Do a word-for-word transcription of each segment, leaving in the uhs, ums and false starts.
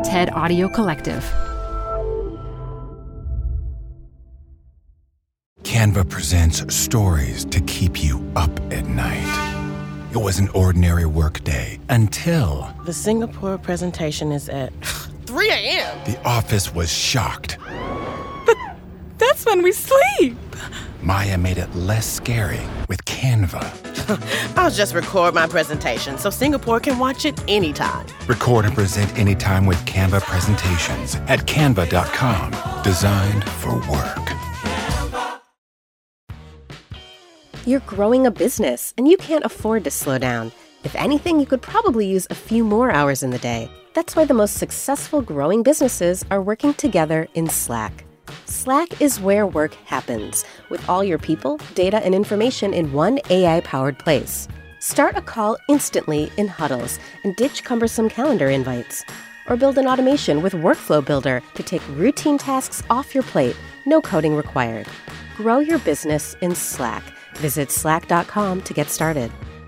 TED Audio Collective. Canva presents stories to keep you up at night. It was an ordinary workday until... The Singapore presentation is at three a.m. The office was shocked. But that's when we sleep. Maya made it less scary with Canva. I'll just record my presentation so Singapore can watch it anytime. Record and present anytime with Canva presentations at canva dot com. Designed for work. You're growing a business, and you can't afford to slow down. If anything, you could probably use a few more hours in the day. That's why the most successful growing businesses are working together in Slack. Slack is where work happens, with all your people, data, and information in one A I-powered place. Start a call instantly in huddles and ditch cumbersome calendar invites. Or build an automation with Workflow Builder to take routine tasks off your plate, no coding required. Grow your business in Slack. Visit slack dot com to get started.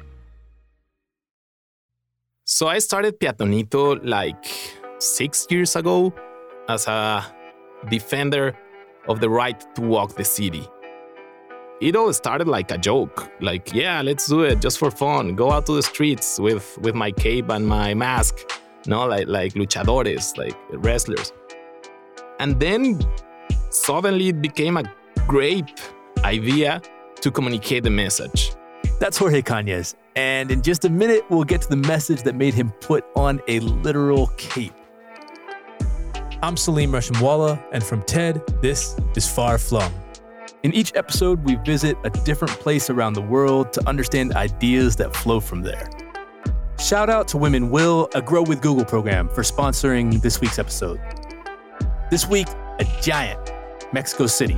So I started Piatonito like six years ago as a defender of the right to walk the city. It all started like a joke, like, yeah, let's do it just for fun. Go out to the streets with, with my cape and my mask, no, like, like luchadores, like wrestlers. And then suddenly it became a great idea to communicate the message. That's Jorge Cañas, and in just a minute, we'll get to the message that made him put on a literal cape. I'm Salim Reshmwala, and from TED, this is Far Flung. In each episode, we visit a different place around the world to understand ideas that flow from there. Shout out to Women Will, a Grow with Google program, for sponsoring this week's episode. This week, a giant, Mexico City.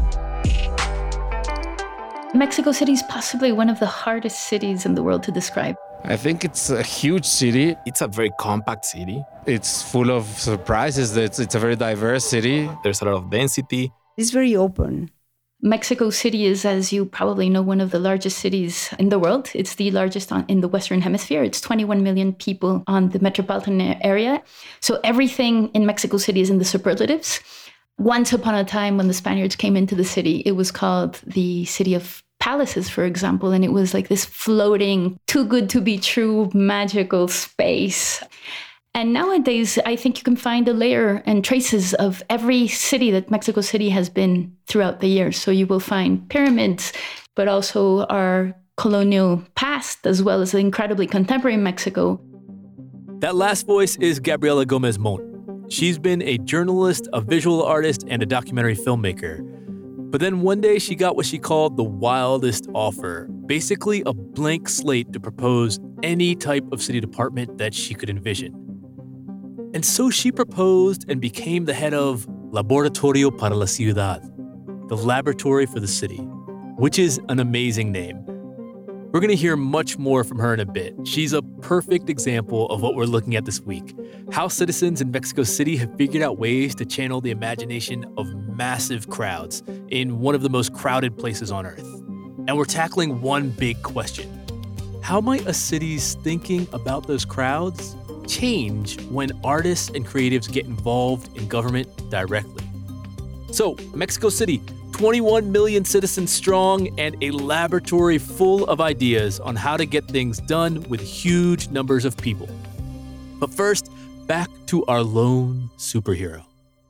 Mexico City is possibly one of the hardest cities in the world to describe. I think it's a huge city. It's a very compact city. It's full of surprises. It's, it's a very diverse city. There's a lot of density. It's very open. Mexico City is, as you probably know, one of the largest cities in the world. It's the largest on, in the Western Hemisphere. It's twenty-one million people on the metropolitan area. So everything in Mexico City is in the superlatives. Once upon a time, when the Spaniards came into the city, it was called the City of Palaces, for example, and it was like this floating, too good to be true, magical space. And nowadays, I think you can find a layer and traces of every city that Mexico City has been throughout the years. So you will find pyramids, but also our colonial past, as well as the incredibly contemporary Mexico. That last voice is Gabriela Gomez Montt. She's been a journalist, a visual artist, and a documentary filmmaker. But then one day she got what she called the wildest offer, basically a blank slate to propose any type of city department that she could envision. And so she proposed and became the head of Laboratorio para la Ciudad, the laboratory for the city, which is an amazing name. We're going to hear much more from her in a bit. She's a perfect example of what we're looking at this week, how citizens in Mexico City have figured out ways to channel the imagination of massive crowds in one of the most crowded places on Earth. And we're tackling one big question. How might a city's thinking about those crowds change when artists and creatives get involved in government directly? So, Mexico City, twenty-one million citizens strong, and a laboratory full of ideas on how to get things done with huge numbers of people. But first, back to our lone superhero.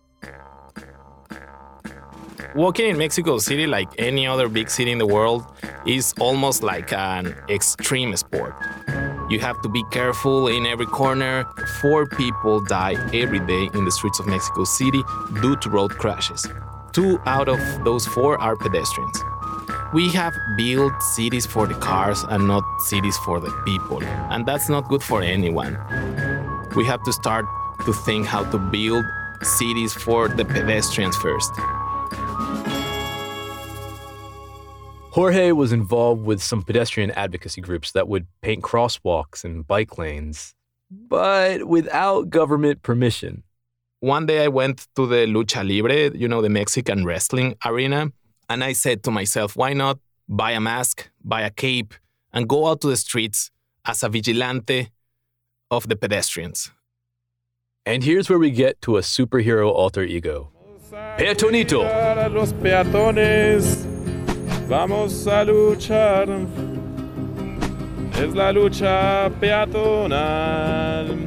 Walking in Mexico City, like any other big city in the world, is almost like an extreme sport. You have to be careful in every corner. Four people die every day in the streets of Mexico City due to road crashes. Two out of those four are pedestrians. We have built cities for the cars and not cities for the people, and that's not good for anyone. We have to start to think how to build cities for the pedestrians first. Jorge was involved with some pedestrian advocacy groups that would paint crosswalks and bike lanes, but without government permission. One day I went to the Lucha Libre, you know, the Mexican wrestling arena, and I said to myself, why not buy a mask, buy a cape, and go out to the streets as a vigilante of the pedestrians? And here's where we get to a superhero alter ego. Peatonito. Los peatones, vamos a luchar. Es la lucha peatonal.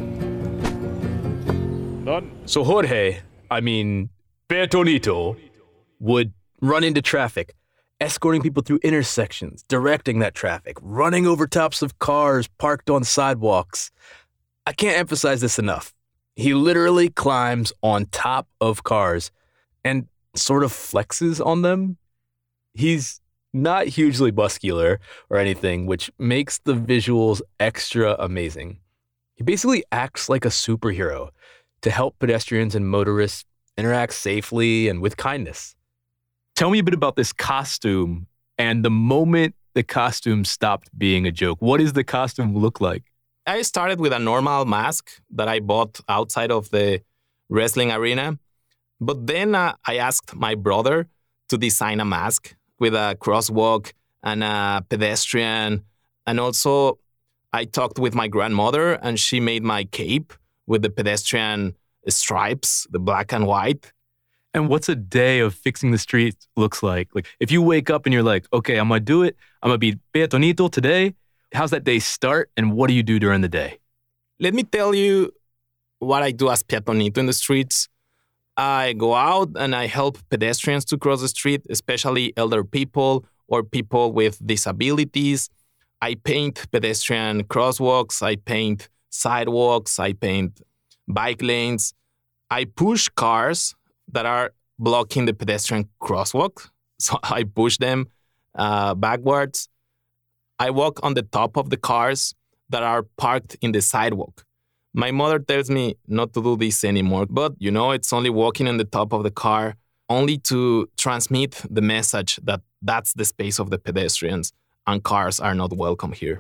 So Jorge, I mean, Peatonito, would run into traffic, escorting people through intersections, directing that traffic, running over tops of cars parked on sidewalks. I can't emphasize this enough. He literally climbs on top of cars and sort of flexes on them. He's not hugely muscular or anything, which makes the visuals extra amazing. He basically acts like a superhero to help pedestrians and motorists interact safely and with kindness. Tell me a bit about this costume and the moment the costume stopped being a joke. What does the costume look like? I started with a normal mask that I bought outside of the wrestling arena. But then uh, I asked my brother to design a mask with a crosswalk and a pedestrian. And also I talked with my grandmother and she made my cape with the pedestrian stripes, the black and white. And what's a day of fixing the streets looks like? Like if you wake up and you're like, okay, I'm going to do it. I'm going to be Peatonito today. How's that day start? And what do you do during the day? Let me tell you what I do as Peatonito in the streets. I go out and I help pedestrians to cross the street, especially elder people or people with disabilities. I paint pedestrian crosswalks. I paint sidewalks. I paint bike lanes. I push cars that are blocking the pedestrian crosswalk. So I push them uh, backwards. I walk on the top of the cars that are parked in the sidewalk. My mother tells me not to do this anymore, but you know, it's only walking on the top of the car, only to transmit the message that that's the space of the pedestrians and cars are not welcome here.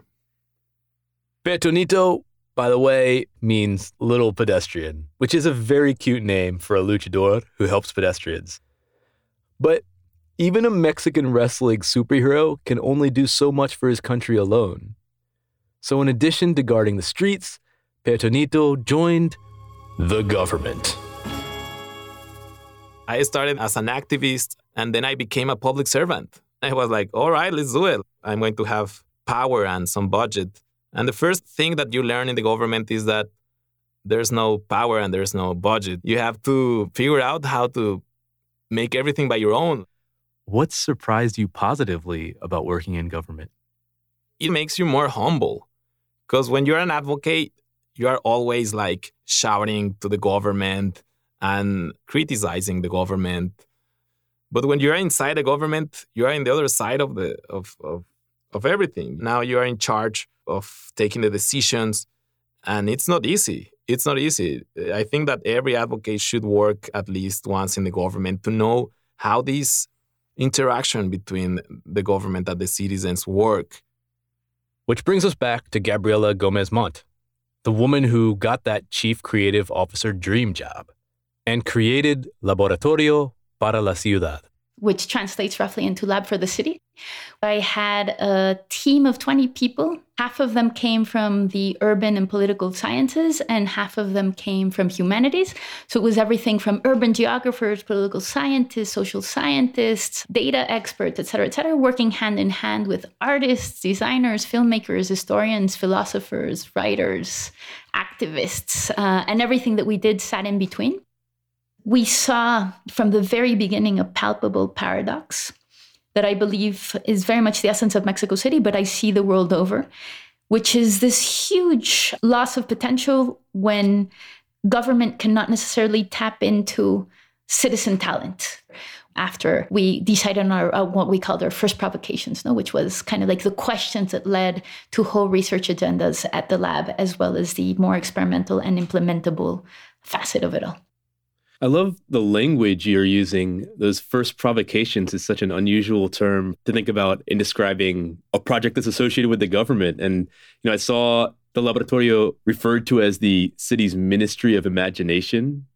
Peatonito, by the way, means little pedestrian, which is a very cute name for a luchador who helps pedestrians. But even a Mexican wrestling superhero can only do so much for his country alone. So in addition to guarding the streets, Peatonito joined the government. I started as an activist and then I became a public servant. I was like, all right, let's do it. I'm going to have power and some budget. And the first thing that you learn in the government is that there's no power and there's no budget. You have to figure out how to make everything by your own. What surprised you positively about working in government? It makes you more humble. Because when you're an advocate, you are always like shouting to the government and criticizing the government. But when you're inside the government, you are in the other side of the of, of, of everything. Now you are in charge of taking the decisions, and it's not easy. It's not easy. I think that every advocate should work at least once in the government to know how this interaction between the government and the citizens work. Which brings us back to Gabriela Gomez Montt, the woman who got that chief creative officer dream job and created Laboratorio para la Ciudad, which translates roughly into Lab for the City. I had a team of twenty people. Half of them came from the urban and political sciences, and half of them came from humanities. So it was everything from urban geographers, political scientists, social scientists, data experts, et cetera, et cetera, working hand in hand with artists, designers, filmmakers, historians, philosophers, writers, activists, uh, and everything that we did sat in between. We saw from the very beginning a palpable paradox that I believe is very much the essence of Mexico City, but I see the world over, which is this huge loss of potential when government cannot necessarily tap into citizen talent. After we decided on our, uh, what we called our first provocations, no, which was kind of like the questions that led to whole research agendas at the lab, as well as the more experimental and implementable facet of it all. I love the language you're using. Those first provocations is such an unusual term to think about in describing a project that's associated with the government. And, you know, I saw the Laboratorio referred to as the city's Ministry of Imagination.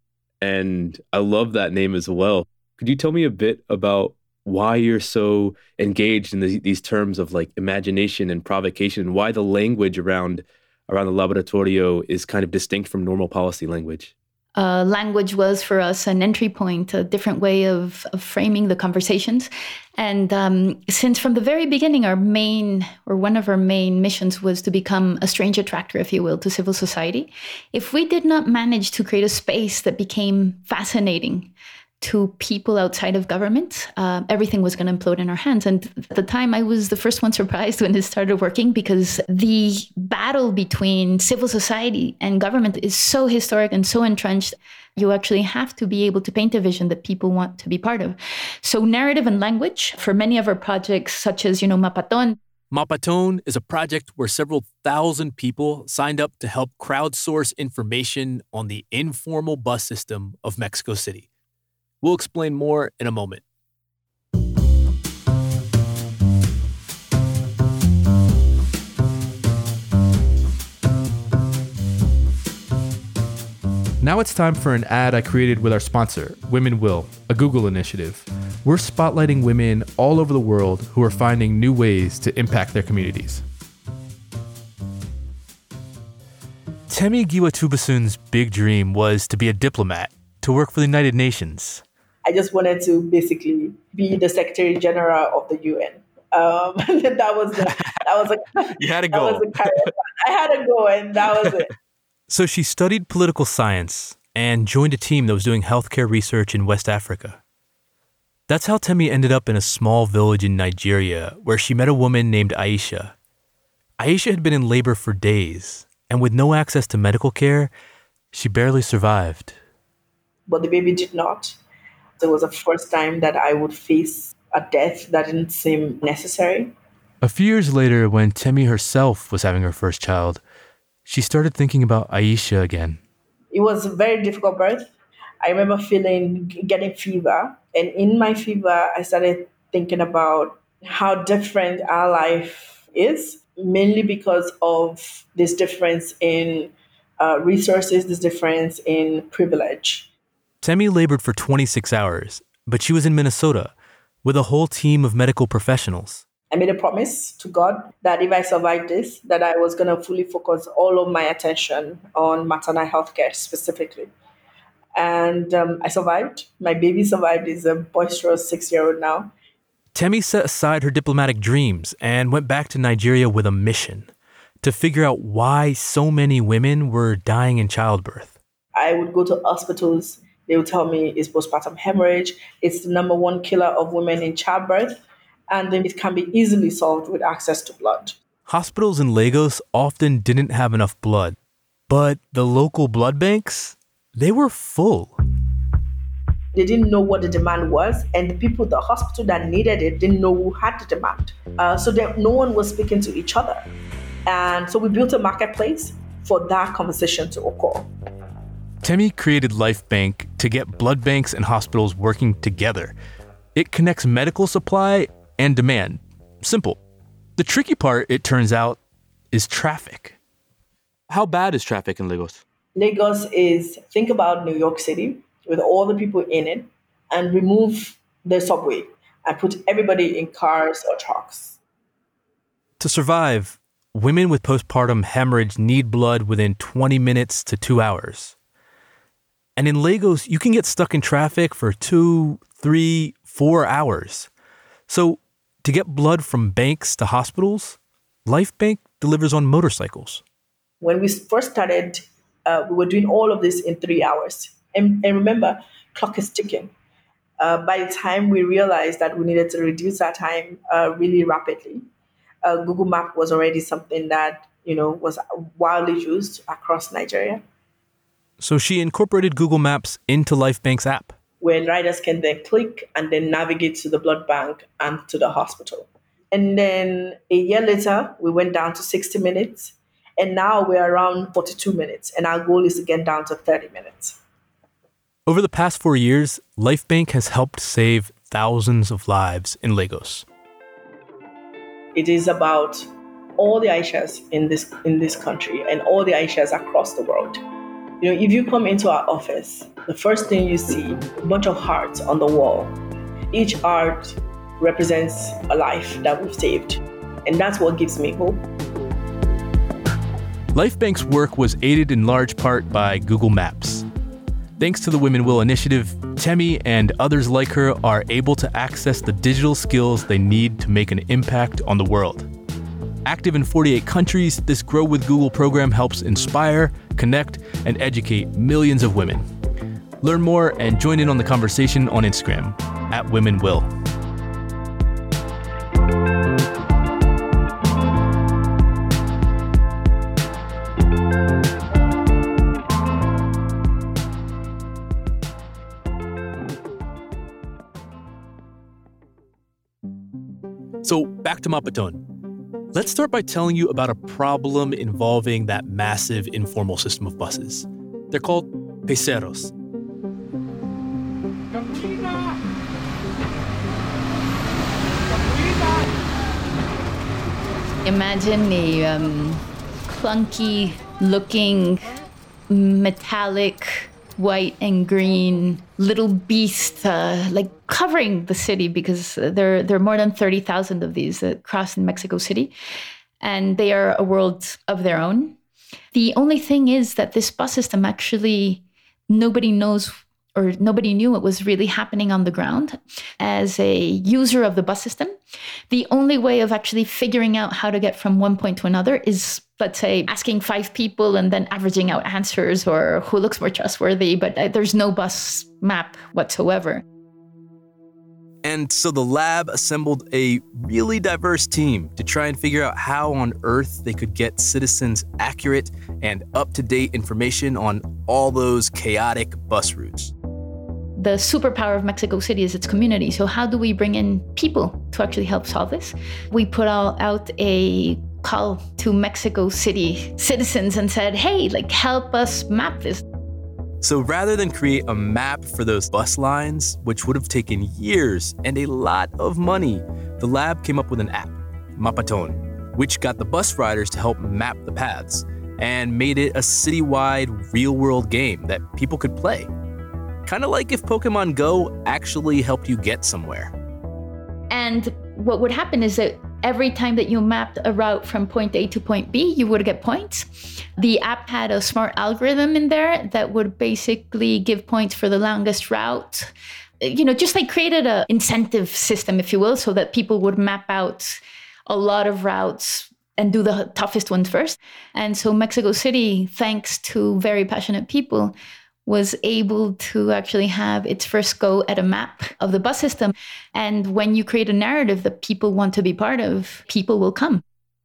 And I love that name as well. Could you tell me a bit about why you're so engaged in the, these terms of like imagination and provocation, and why the language around, around the Laboratorio is kind of distinct from normal policy language? Uh, language was for us an entry point, a different way of, of framing the conversations. And um, since from the very beginning, our main, or one of our main missions was to become a strange attractor, if you will, to civil society. If we did not manage to create a space that became fascinating to people outside of government, uh, everything was going to implode in our hands. And at the time, I was the first one surprised when it started working, because the battle between civil society and government is so historic and so entrenched. You actually have to be able to paint a vision that people want to be part of. So narrative and language for many of our projects, such as, you know, Mapaton. Mapaton is a project where several thousand people signed up to help crowdsource information on the informal bus system of Mexico City. We'll explain more in a moment. Now it's time for an ad I created with our sponsor, Women Will, a Google initiative. We're spotlighting women all over the world who are finding new ways to impact their communities. Temi Giwatubasun's big dream was to be a diplomat, to work for the United Nations. I just wanted to basically be the Secretary General of the U N. Um, that was the, that was a, you had a goal. I had a goal, and that was it. So she studied political science and joined a team that was doing healthcare research in West Africa. That's how Temi ended up in a small village in Nigeria where she met a woman named Aisha. Aisha had been in labor for days, and with no access to medical care, she barely survived. But the baby did not. It was the first time that I would face a death that didn't seem necessary. A few years later, when Temi herself was having her first child, she started thinking about Aisha again. It was a very difficult birth. I remember feeling, getting fever. And in my fever, I started thinking about how different our life is, mainly because of this difference in uh, resources, this difference in privilege. Temi labored for twenty-six hours, but she was in Minnesota with a whole team of medical professionals. I made a promise to God that if I survived this, that I was going to fully focus all of my attention on maternal health care specifically. And um, I survived. My baby survived. He's a boisterous six-year-old now. Temi set aside her diplomatic dreams and went back to Nigeria with a mission to figure out why so many women were dying in childbirth. I would go to hospitals. They would tell me it's postpartum hemorrhage. It's the number one killer of women in childbirth. And then it can be easily solved with access to blood. Hospitals in Lagos often didn't have enough blood, but the local blood banks, they were full. They didn't know what the demand was, and the people at the hospital that needed it didn't know who had the demand. Uh, so that no one was speaking to each other. And so we built a marketplace for that conversation to occur. Temi created LifeBank to get blood banks and hospitals working together. It connects medical supply and demand. Simple. The tricky part, it turns out, is traffic. How bad is traffic in Lagos? Lagos is, think about New York City with all the people in it, and remove the subway and put everybody in cars or trucks. To survive, women with postpartum hemorrhage need blood within twenty minutes to two hours. And in Lagos, you can get stuck in traffic for two, three, four hours. So to get blood from banks to hospitals, LifeBank delivers on motorcycles. When we first started, uh, we were doing all of this in three hours. And, and remember, clock is ticking. Uh, by the time we realized that we needed to reduce our time uh, really rapidly, uh, Google Map was already something that, you know, was widely used across Nigeria. So she incorporated Google Maps into LifeBank's app, where riders can then click and then navigate to the blood bank and to the hospital. And then a year later, we went down to sixty minutes. And now we're around forty-two minutes. And our goal is to get down to thirty minutes. Over the past four years, LifeBank has helped save thousands of lives in Lagos. It is about all the Aishas in this in this country and all the Aishas across the world. You know, if you come into our office, the first thing you see, a bunch of hearts on the wall. Each heart represents a life that we've saved. And that's what gives me hope. LifeBank's work was aided in large part by Google Maps. Thanks to the Women Will initiative, Temi and others like her are able to access the digital skills they need to make an impact on the world. Active in forty-eight countries, this Grow with Google program helps inspire, connect, and educate millions of women. Learn more and join in on the conversation on Instagram at Women Will. So back to Mapaton. Let's start by telling you about a problem involving that massive informal system of buses. They're called peceros. Imagine a um, clunky looking metallic white and green little beast, uh, like covering the city, because there, there are more than thirty thousand of these that cross in Mexico City. And they are a world of their own. The only thing is that this bus system actually, nobody knows or nobody knew what was really happening on the ground. As a user of the bus system, the only way of actually figuring out how to get from one point to another is, let's say, asking five people and then averaging out answers or who looks more trustworthy, but there's no bus map whatsoever. And so the lab assembled a really diverse team to try and figure out how on earth they could get citizens accurate and up-to-date information on all those chaotic bus routes. The superpower of Mexico City is its community. So how do we bring in people to actually help solve this? We put out a call to Mexico City citizens and said, hey, like, help us map this. So rather than create a map for those bus lines, which would have taken years and a lot of money, the lab came up with an app, Mapaton, which got the bus riders to help map the paths and made it a citywide real-world game that people could play. Kind of like if Pokemon Go actually helped you get somewhere. And what would happen is that every time that you mapped a route from point A to point B, you would get points. The app had a smart algorithm in there that would basically give points for the longest route. You know, just like created an incentive system, if you will, so that people would map out a lot of routes and do the toughest ones first. And so Mexico City, thanks to very passionate people, was able to actually have its first go at a map of the bus system. And when you create a narrative that people want to be part of, people will come.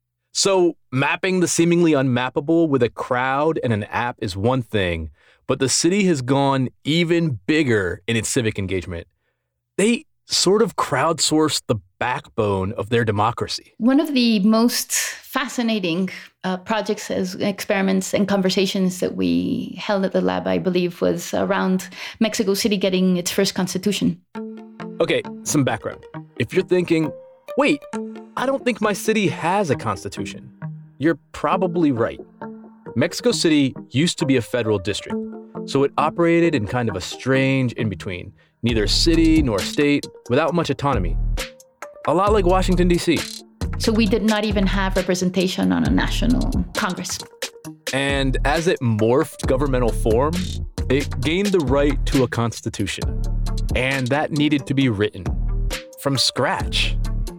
So mapping the seemingly unmappable with a crowd and an app is one thing, but the city has gone even bigger in its civic engagement. They sort of crowdsourced the backbone of their democracy. One of the most fascinating uh, projects as experiments and conversations that we held at the lab, I believe, was around Mexico City getting its first constitution. Okay, some background. If you're thinking, wait, I don't think my city has a constitution, you're probably right. Mexico City used to be a federal district, so it operated in kind of a strange in-between, neither city nor state, without much autonomy. A lot like Washington, D C. So we did not even have representation on a national Congress. And as it morphed governmental form, it gained the right to a constitution. And that needed to be written from scratch.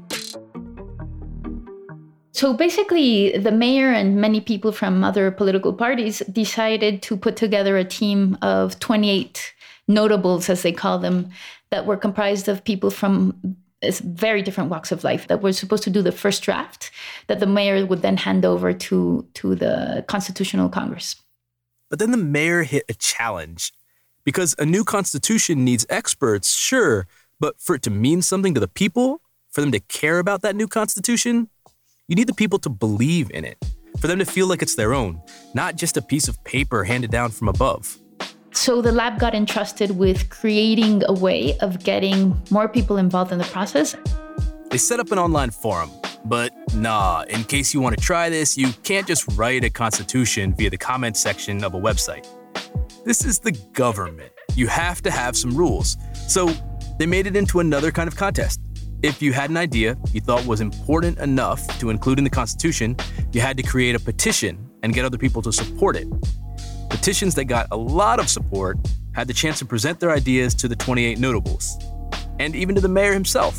So basically, the mayor and many people from other political parties decided to put together a team of twenty-eight notables, as they call them, that were comprised of people from very different walks of life that were supposed to do the first draft that the mayor would then hand over to, to the Constitutional Congress. But then the mayor hit a challenge. Because a new constitution needs experts, sure, but for it to mean something to the people, for them to care about that new constitution, you need the people to believe in it, for them to feel like it's their own, not just a piece of paper handed down from above. So the lab got entrusted with creating a way of getting more people involved in the process. They set up an online forum, but nah, in case you want to try this, you can't just write a constitution via the comment section of a website. This is the government. You have to have some rules. So they made it into another kind of contest. If you had an idea you thought was important enough to include in the Constitution, you had to create a petition and get other people to support it. Petitions that got a lot of support had the chance to present their ideas to the twenty-eight notables, and even to the mayor himself.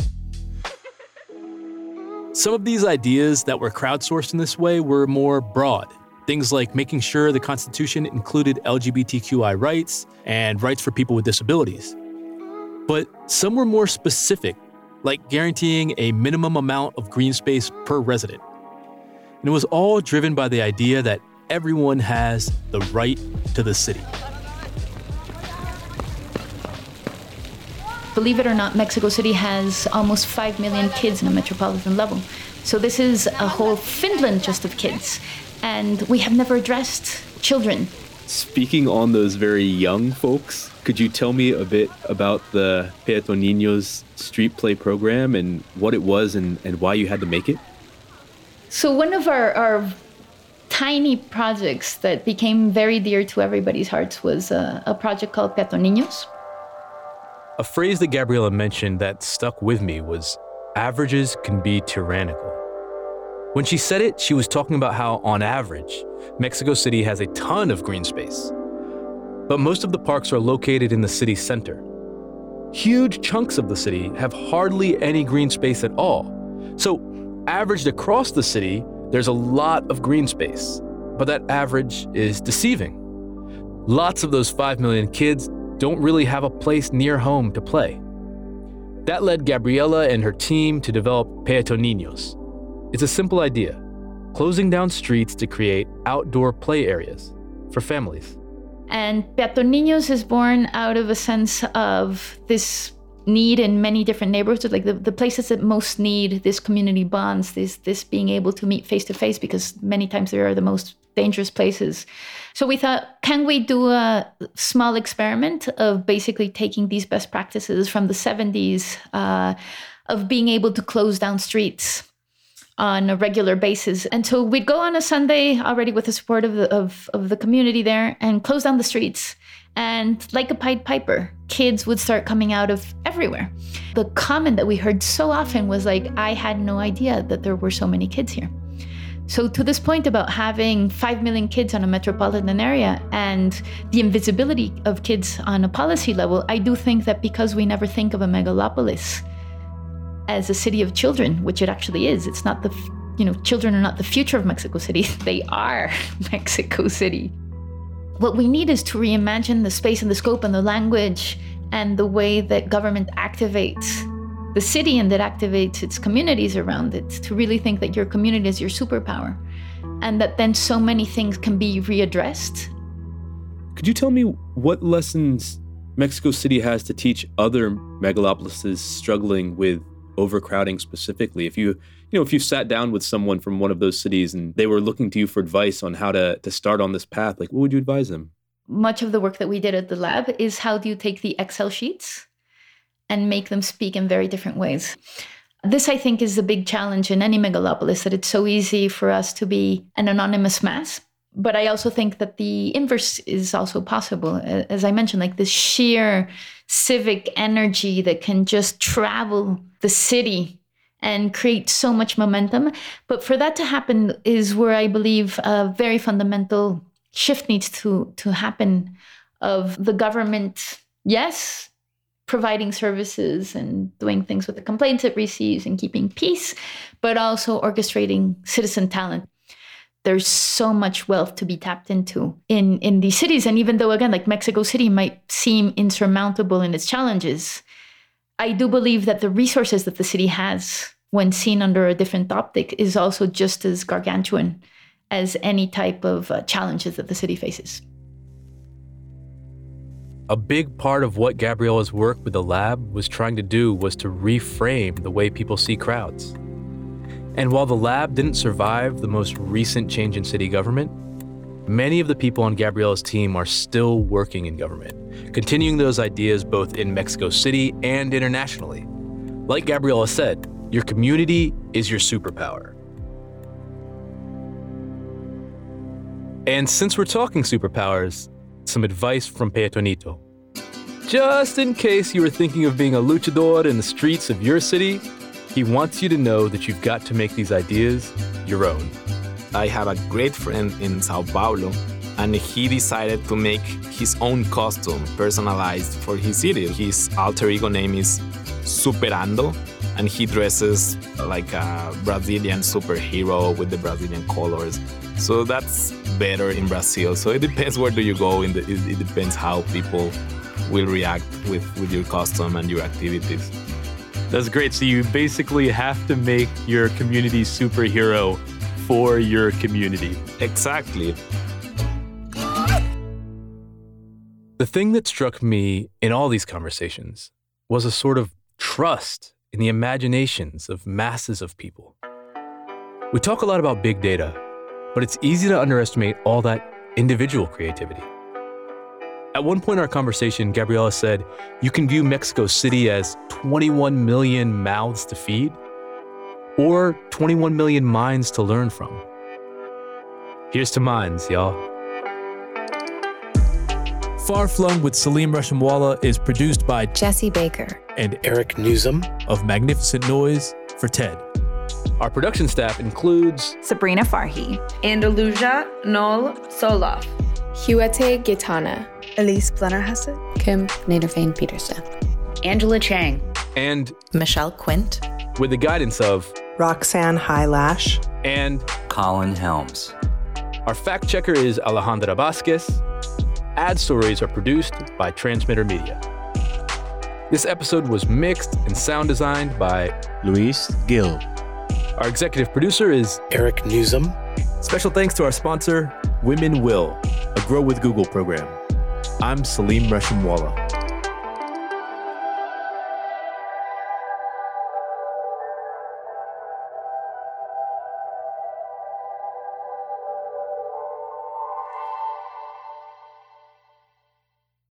Some of these ideas that were crowdsourced in this way were more broad. Things like making sure the Constitution included L G B T Q I rights and rights for people with disabilities. But some were more specific, like guaranteeing a minimum amount of green space per resident. And it was all driven by the idea that everyone has the right to the city. Believe it or not, Mexico City has almost five million kids in a metropolitan level. So this is a whole Finland just of kids. And we have never addressed children. Speaking on those very young folks, could you tell me a bit about the Peatoniños street play program and what it was and, and why you had to make it? So one of our, our tiny projects that became very dear to everybody's hearts was a, a project called Peatoniños. A phrase that Gabriela mentioned that stuck with me was, averages can be tyrannical. When she said it, she was talking about how, on average, Mexico City has a ton of green space. But most of the parks are located in the city center. Huge chunks of the city have hardly any green space at all. So, averaged across the city, there's a lot of green space. But that average is deceiving. Lots of those five million kids don't really have a place near home to play. That led Gabriela and her team to develop Peatoniños. It's a simple idea, closing down streets to create outdoor play areas for families. And Peatoniños is born out of a sense of this need in many different neighborhoods, like the, the places that most need this community bonds, this, this being able to meet face to face, because many times they are the most dangerous places. So we thought, can we do a small experiment of basically taking these best practices from the seventies uh, of being able to close down streets on a regular basis. And so we'd go on a Sunday already with the support of the, of, of the community there and close down the streets. And like a Pied Piper, kids would start coming out of everywhere. The comment that we heard so often was like, I had no idea that there were so many kids here. So to this point about having five million kids on a metropolitan area and the invisibility of kids on a policy level, I do think that because we never think of a megalopolis as a city of children, which it actually is, it's not the, you know, children are not the future of Mexico City, they are Mexico City. What we need is to reimagine the space and the scope and the language and the way that government activates the city and that activates its communities around it, to really think that your community is your superpower and that then so many things can be readdressed. Could you tell me what lessons Mexico City has to teach other megalopolises struggling with overcrowding specifically? If you, you know, if you sat down with someone from one of those cities and they were looking to you for advice on how to, to start on this path, like what would you advise them? Much of the work that we did at the lab is how do you take the Excel sheets and make them speak in very different ways. This, I think, is the big challenge in any megalopolis, that it's so easy for us to be an anonymous mass. But I also think that the inverse is also possible. As I mentioned, like this sheer civic energy that can just travel the city and create so much momentum. But for that to happen is where I believe a very fundamental shift needs to, to happen of the government, yes, providing services and doing things with the complaints it receives and keeping peace, but also orchestrating citizen talent. There's so much wealth to be tapped into in, in these cities. And even though, again, like Mexico City might seem insurmountable in its challenges, I do believe that the resources that the city has when seen under a different optic is also just as gargantuan as any type of uh, challenges that the city faces. A big part of what Gabriela's work with the lab was trying to do was to reframe the way people see crowds. And while the lab didn't survive the most recent change in city government, many of the people on Gabriela's team are still working in government, continuing those ideas both in Mexico City and internationally. Like Gabriela said, your community is your superpower. And since we're talking superpowers, some advice from Peatonito. Just in case you were thinking of being a luchador in the streets of your city, he wants you to know that you've got to make these ideas your own. I have a great friend in Sao Paulo and he decided to make his own costume personalized for his city. His alter ego name is Superando, and he dresses like a Brazilian superhero with the Brazilian colors. So that's better in Brazil. So it depends where do you go. In the, it, it depends how people will react with, with your costume and your activities. That's great. So you basically have to make your community superhero for your community. Exactly. The thing that struck me in all these conversations was a sort of trust in the imaginations of masses of people. We talk a lot about big data, but it's easy to underestimate all that individual creativity. At one point in our conversation, Gabriela said, you can view Mexico City as twenty-one million mouths to feed, or twenty-one million minds to learn from. Here's to minds, y'all. Far Flung with Salim Reshmwala is produced by Jesse Baker and Eric Newsom of Magnificent Noise for TED. Our production staff includes Sabrina Farhi, Andalusia Nol Solov, Huete Gitana, Elise Blennerhassett, Kim Naderfane Peterson, Angela Chang, and Michelle Quint, with the guidance of Roxanne Highlash and Colin Helms. Our fact checker is Alejandra Vasquez. Ad stories are produced by Transmitter Media. This episode was mixed and sound designed by Luis Gil. Our executive producer is Eric Newsom. Special thanks to our sponsor, Women Will, a Grow with Google program. I'm Salim Reshmwala.